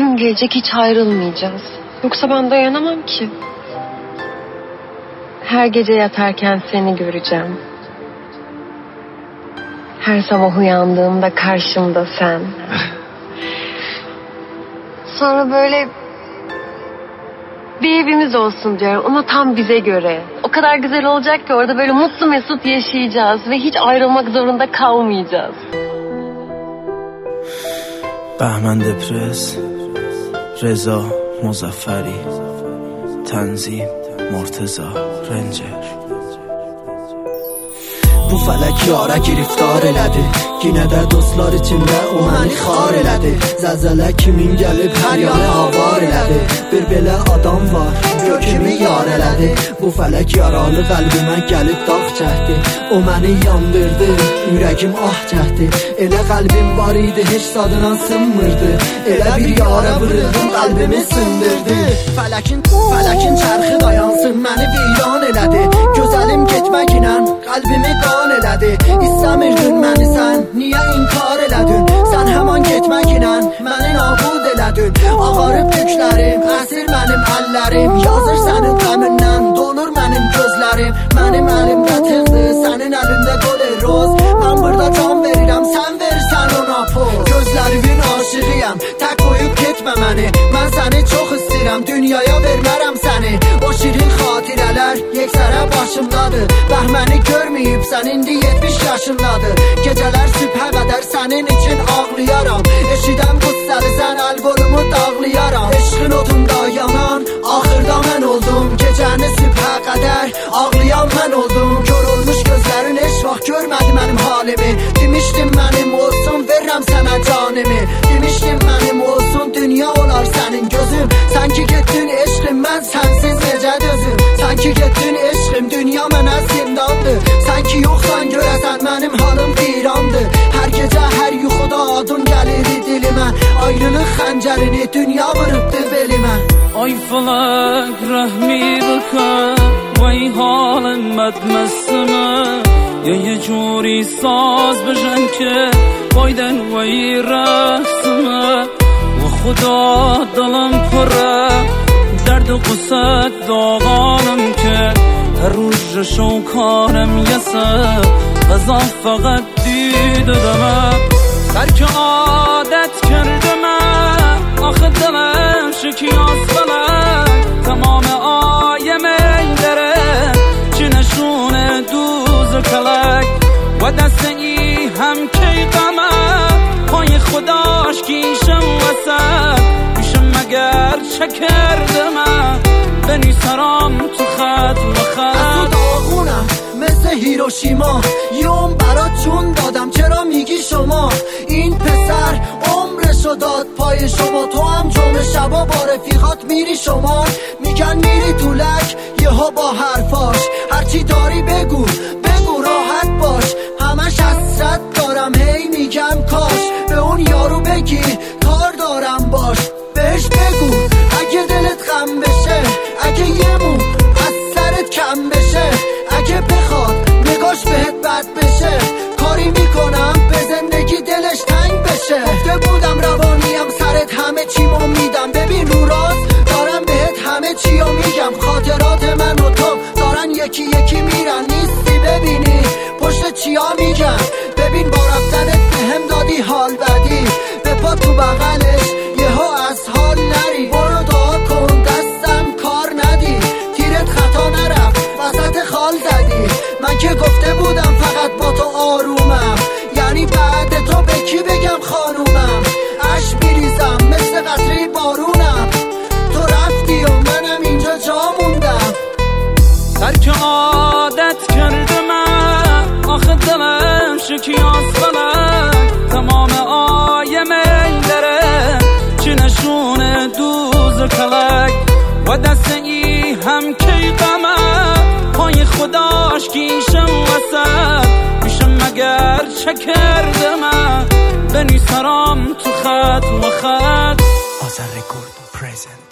gün gelecek hiç ayrılmayacağız. Yoksa ben dayanamam ki. Her gece yatarken seni göreceğim. Her sabah uyandığımda karşımda sen. Sonra böyle bir evimiz olsun diyorum ama tam bize göre. O kadar güzel olacak ki orada böyle mutlu mesut yaşayacağız ve hiç ayrılmak zorunda kalmayacağız. بهمن دپرس، رضا مظفری، تنظیم مرتضی رنجر. Bu fələk yara giriftar elədi. Yenə də dostlar içində o məni xar elədi. Zəlzələ kimin gəlib hər yanı avar elədi. Bir belə adam var, gör kimi yar elədi. Bu fələk yaralı qəlbimə gəlib dağ çəkdi. O məni yandırdı, ürəgim ah çəkdi. Elə qəlbim var idi, heç dadına sınmırdı. Elə bir yara vuruldım, qəlbimi sındırdı. Fələkin çərxi dayansın, məni viran elədi. Gözəlim getməklə qəlbimi qan elədi. İstəmirdin məni sən, niyə inkar elədin? Sən həman getməklə məni nabud elədin. Ağarıb tüklərim, əsir mənim əllərim. Yazır sənin qəmindən, dolur mənim gözlərim. Mənim əlimdə tıxdı, sənin əlində qol roz. Mən burada can verirəm, sən verirsən ona poz. Gözlərimin aşığıyam, tək qoyub getmə məni. Mən səni çox istəyirəm, dünyaya vermərəm səni. O şirin xatirələr yeksərə başımdadır. Bəhməni görməyibsən, indi 70 yaşındadır. Gecələr sübhə qədər sənin için ağlayaram. Eşidən qüssəlisən, əl qolumu dağlayaram. Eşqin odunda yanan, axırda mən oldum. Gecəni sübhə qədər ağlayan mən oldum. Kör olmuş gözlərin heç vaxt görmədi mənim halimi. Demişdim mənim olsun, verirəm sənə canimi. Demişdim mənim olsun, dünya olar sənin gözüm. Sanki getdin eşqim, mən sənsiz necə dözüm. Sanki getdin eşqim, dünya mənə zindandır. Sanki yoxsan görəsən mənim halım virandır. Hər gecə, hər yuxuda adın gəlirdi dilimə. Ayrılıq xəncərini dünya vurubdu belimə. Ay falak rahmi bakar وای حالم بد مستمه یه جوری ساز بجن که بایدن وای رقصمه و خدا دلم پره درد و قصد داغانم که هر روز شوکانم یسه غذا فقط دیده دمه ترک عادت کردم آخه دلم شکیاز فلک تمام آیم داره چه نشونه دوز کلک و دست ای هم کی قمه پای خداش کیشم وسط میشم مگر چه کردم بنی سرام تو خط و خط داغونم مثل هیروشیما یوم برات جون دادم چرا میگی شما این پسر عمرشو داد پای شما تو هم جمعه شبا با رفیقات میری شما میگن میری طولک یهو با حرفاش هرچی داری بگو راحت باش همش حسرت دارم هی میگم کاش به اون یارو بگی کار دارم باش بهش بگو اگه دلت غم بشه اگه یه مو از سرت کم بشه اگه بخواد نگاش بهت بد بشه کاری میکنم به زندگی دلش تنگ بشه گفته بودم روانیم سرت همه چیمو میدم ببین رو راست دارم بهت همه چیو میگم خاطرات من و تو دارن یکی یکی میرن نیستی ببینی پشت چیا میگم ببین با رفتنت بهم دادی حال بدی به پا تو بغلش یهو از حال نری برو دعا کن دستم کار ندی تیرت خطا نرفت وسط خال زدی من که گفته بودم فقط با تو آرومم یعنی بعد تو به کی بگم خانومم اش میریزم مثل قطره بارونم تو رفتی و منم اینجا جا موندم ترک عادت کردم آخه دلم شکیاز فلک تمام آیم داره چه نشونه دوز کلک و دست ای هم کی قمه پای خداش کیشم وسط میشم مگر چه کردم بنی سرام تو خط و خط آذر رکورد پرزنت